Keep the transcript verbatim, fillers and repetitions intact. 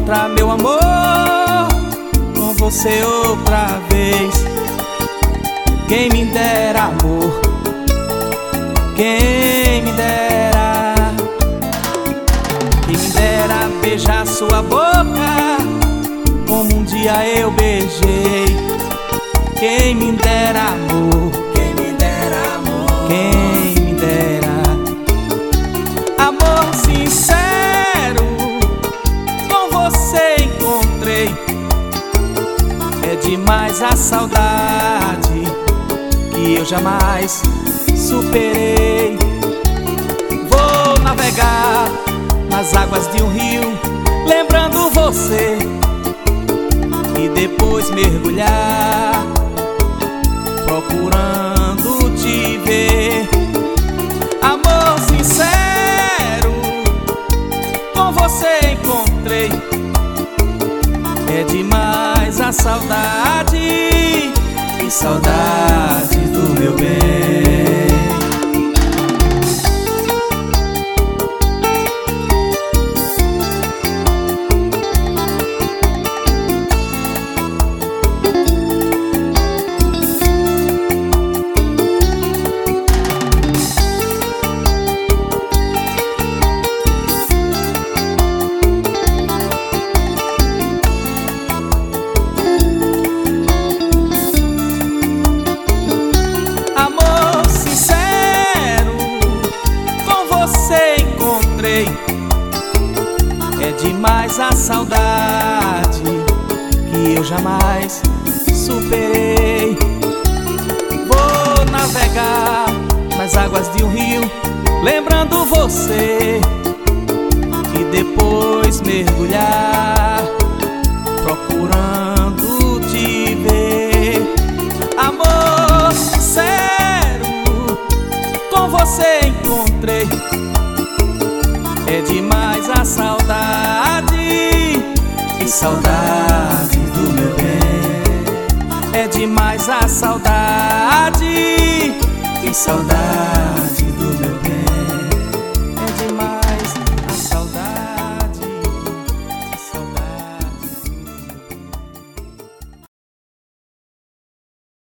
encontrar meu amor com você outra vez. Quem me dera amor, quem me dera, quem me dera beijar sua boca como um dia eu beijei. Quem me dera amor, quem me dera amor, quem me dera amor sincero, com você encontrei. É demais a saudade que eu jamais superei. Vou navegar nas águas de um rio, lembrando você, e depois mergulhar, procurando te ver. Amor sincero, com você encontrei. É demais a saudade, que saudade do meu bem. É demais a saudade que eu jamais superei. Vou navegar nas águas de um rio, lembrando você, e depois mergulhar, procurando te ver. Amor sincero, com você encontrei. É demais a saudade, que saudade do meu bem. É demais a saudade, que saudade